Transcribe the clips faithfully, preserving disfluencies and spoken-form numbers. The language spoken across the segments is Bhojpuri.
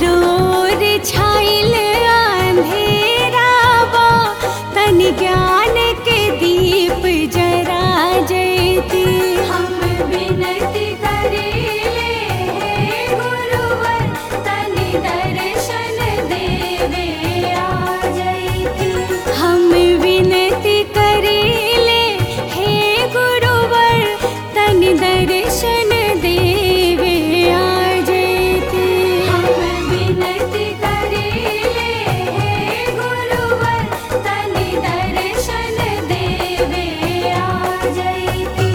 चारोर छाइल अंधेरावा तनि ज्ञान के दीप जरा जयती। हम विनती करेले हे गुरुवर तनि दर्शन देवे आ जयती। हम विनती करेले हे गुरुवर तनि दर्शन देवे आ जयती। हम विनती करेले हे गुरुवर तनि दर्शन देवे आ जयती।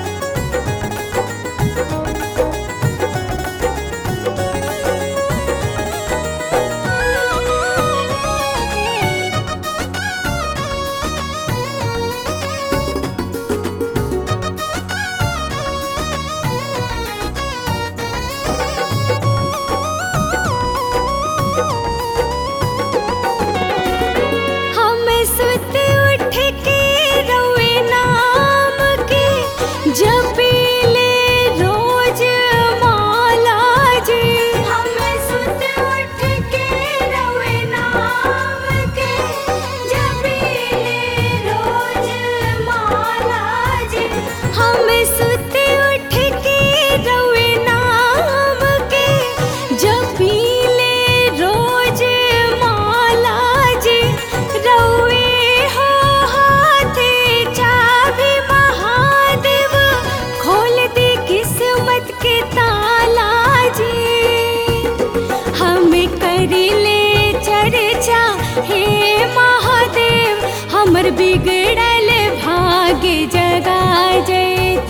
हम सुत उठ के रोए नाम के जपीले रोज माला जी। हम सुत उठ के रोए नाम के जपीले रोज माला जी। हम सुत उठ के रोए नाम के जपीले रोज माला जी। रउए हो हाथे चाबी महादेव खोल दी किस्मत के ताला जी। हम करिले चर्चा हे महादेव हमर बिगड़ल भाग्य जगा जयती।